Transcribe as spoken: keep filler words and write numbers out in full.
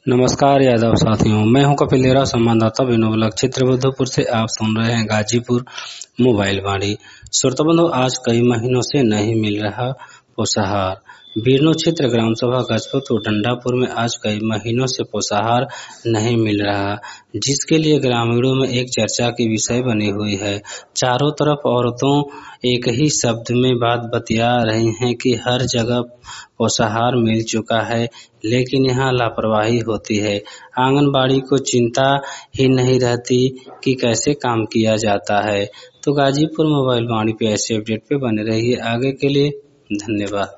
नमस्कार यादव साथियों, मैं हूं कपिल देरा, संवाददाता विनोद क्षेत्र बुद्धपुर से। आप सुन रहे हैं गाजीपुर मोबाइल वाणी। श्रोता बंधु, आज कई महीनों से नहीं मिल रहा पोषाहार। बीरनो क्षेत्र ग्राम सभा गजपत और डंडापुर में आज कई महीनों से पोषाहार नहीं मिल रहा, जिसके लिए ग्रामीणों में एक चर्चा की विषय बनी हुई है। चारों तरफ औरतों एक ही शब्द में बात बतिया रही हैं कि हर जगह पोषाहार मिल चुका है, लेकिन यहाँ लापरवाही होती है। आंगनबाड़ी को चिंता ही नहीं रहती कि कैसे काम किया जाता है। तो गाजीपुर मोबाइल वाणी पे ऐसे अपडेट पे बने रहिए। आगे के लिए धन्यवाद।